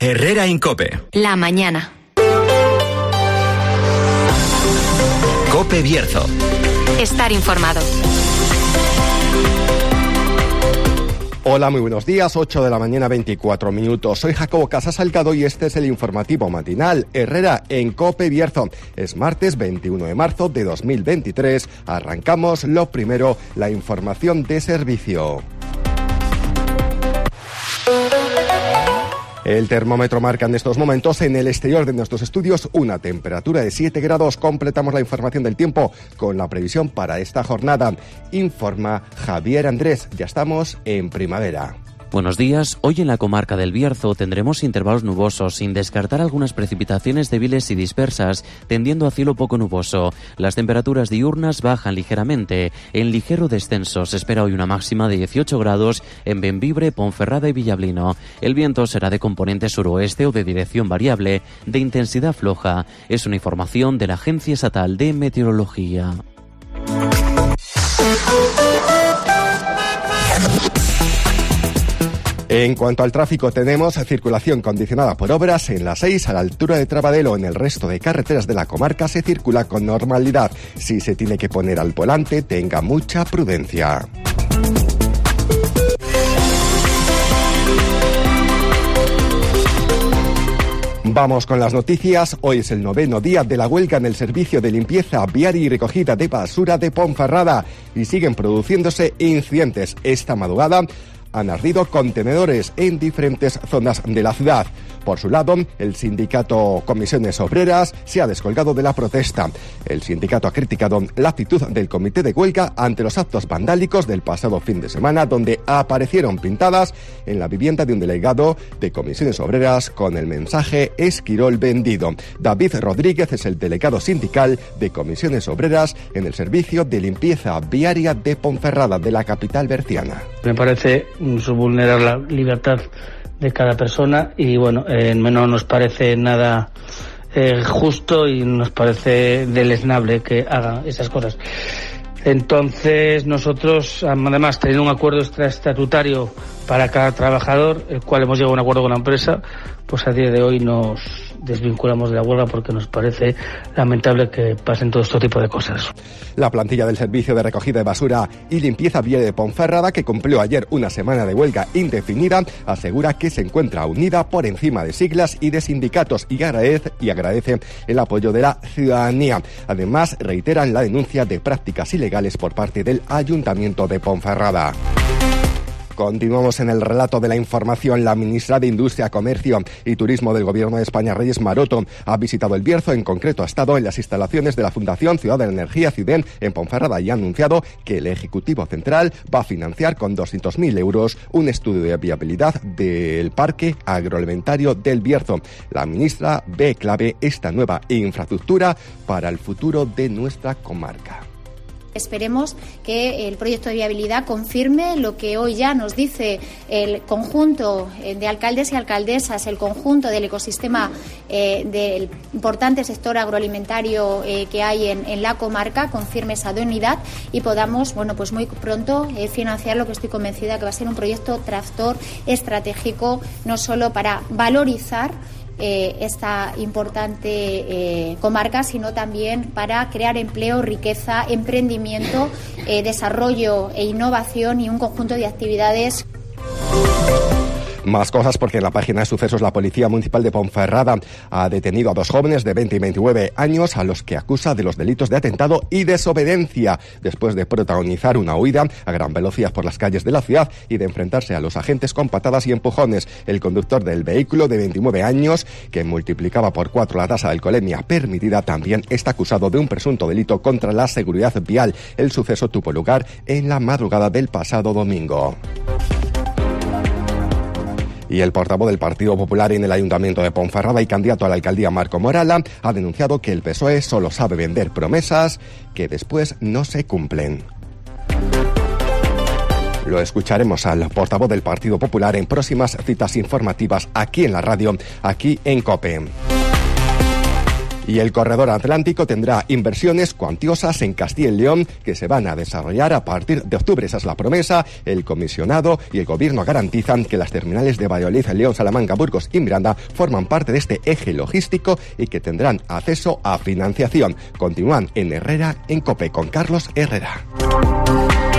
Herrera en COPE. La mañana. COPE Bierzo. Estar informado. Hola, muy buenos días, 8 de la mañana, 24 minutos. Soy Jacobo Casasalgado y este es el informativo matinal Herrera en COPE Bierzo. Es martes 21 de marzo de 2023. Arrancamos lo primero, la información de servicio. El termómetro marca en estos momentos en el exterior de nuestros estudios una temperatura de 7 grados. Completamos la información del tiempo con la previsión para esta jornada. Informa Javier Andrés. Ya estamos en primavera. Buenos días. Hoy en la comarca del Bierzo tendremos intervalos nubosos, sin descartar algunas precipitaciones débiles y dispersas, tendiendo a cielo poco nuboso. Las temperaturas diurnas bajan ligeramente. En ligero descenso se espera hoy una máxima de 18 grados en Bembibre, Ponferrada y Villablino. El viento será de componente suroeste o de dirección variable, de intensidad floja. Es una información de la Agencia Estatal de Meteorología. En cuanto al tráfico, tenemos circulación condicionada por obras en la 6 a la altura de Trabadelo. En el resto de carreteras de la comarca se circula con normalidad. Si se tiene que poner al volante, tenga mucha prudencia. Vamos con las noticias. Hoy es el 9º día de la huelga en el servicio de limpieza viaria y recogida de basura de Ponferrada y siguen produciéndose incidentes. Esta madrugada han ardido contenedores en diferentes zonas de la ciudad. Por su lado, el sindicato Comisiones Obreras se ha descolgado de la protesta. El sindicato ha criticado la actitud del comité de huelga ante los actos vandálicos del pasado fin de semana, donde aparecieron pintadas en la vivienda de un delegado de Comisiones Obreras con el mensaje Esquirol vendido. David Rodríguez es el delegado sindical de Comisiones Obreras en el servicio de limpieza viaria de Ponferrada, de la capital berciana. Me parece vulnerar la libertad de cada persona y bueno, no nos parece nada justo y nos parece deleznable que hagan esas cosas. Entonces nosotros, además, teniendo un acuerdo extraestatutario para cada trabajador, el cual hemos llegado a un acuerdo con la empresa, pues a día de hoy nos desvinculamos de la huelga porque nos parece lamentable que pasen todo este tipo de cosas. La plantilla del Servicio de Recogida de Basura y Limpieza Viaria de Ponferrada, que cumplió ayer una semana de huelga indefinida, asegura que se encuentra unida por encima de siglas y de sindicatos y agradece el apoyo de la ciudadanía. Además, reiteran la denuncia de prácticas ilegales por parte del Ayuntamiento de Ponferrada. Continuamos en el relato de la información. La ministra de Industria, Comercio y Turismo del Gobierno de España, Reyes Maroto, ha visitado el Bierzo. En concreto, ha estado en las instalaciones de la Fundación Ciudad de la Energía, CIUDEN, en Ponferrada, y ha anunciado que el Ejecutivo Central va a financiar con 200.000 euros un estudio de viabilidad del parque agroalimentario del Bierzo. La ministra ve clave esta nueva infraestructura para el futuro de nuestra comarca. Esperemos que el proyecto de viabilidad confirme lo que hoy ya nos dice el conjunto de alcaldes y alcaldesas, el conjunto del ecosistema del importante sector agroalimentario que hay en la comarca, confirme esa idoneidad y podamos, pues muy pronto financiar lo que estoy convencida que va a ser un proyecto tractor estratégico, no solo para valorizar esta importante comarca, sino también para crear empleo, riqueza, emprendimiento, desarrollo e innovación y un conjunto de actividades. Más cosas, porque en la página de sucesos la Policía Municipal de Ponferrada ha detenido a 2 jóvenes de 20 y 29 años a los que acusa de los delitos de atentado y desobediencia después de protagonizar una huida a gran velocidad por las calles de la ciudad y de enfrentarse a los agentes con patadas y empujones. El conductor del vehículo, de 29 años, que multiplicaba por 4 la tasa de alcoholemia permitida, también está acusado de un presunto delito contra la seguridad vial. El suceso tuvo lugar en la madrugada del pasado domingo. Y el portavoz del Partido Popular en el Ayuntamiento de Ponferrada y candidato a la alcaldía, Marco Morala, ha denunciado que el PSOE solo sabe vender promesas que después no se cumplen. Lo escucharemos al portavoz del Partido Popular en próximas citas informativas aquí en la radio, aquí en COPE. Y el corredor atlántico tendrá inversiones cuantiosas en Castilla y León que se van a desarrollar a partir de octubre. Esa es la promesa. El comisionado y el gobierno garantizan que las terminales de Valladolid, León, Salamanca, Burgos y Miranda forman parte de este eje logístico y que tendrán acceso a financiación. Continúan en Herrera, en COPE, con Carlos Herrera.